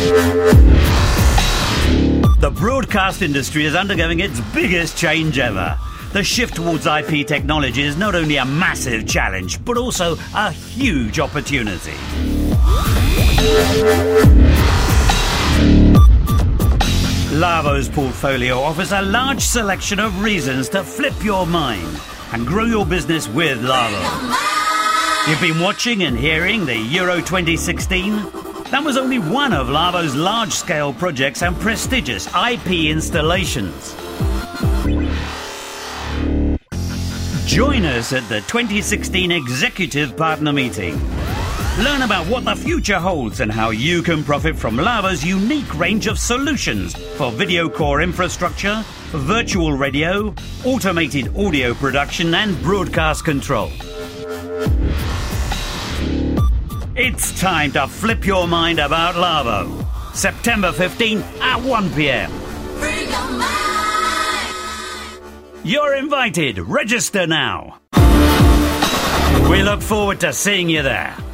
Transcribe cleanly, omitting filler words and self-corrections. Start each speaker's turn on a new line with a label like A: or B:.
A: The broadcast industry is undergoing its biggest change ever. The shift towards IP technology is not only a massive challenge, but also a huge opportunity. Lavo's portfolio offers a large selection of reasons to flip your mind and grow your business with Lavo. You've been watching and hearing the Euro 2016? That was only one of Lavo's large-scale projects and prestigious IP installations. Join us at the 2016 Executive Partner Meeting. Learn about what the future holds and how you can profit from Lavo's unique range of solutions for video core infrastructure, virtual radio, automated audio production and broadcast control. It's time to flip your mind about Lavo. September 15 at 1 p.m.
B: Free your mind.
A: You're invited. Register now. We look forward to seeing you there.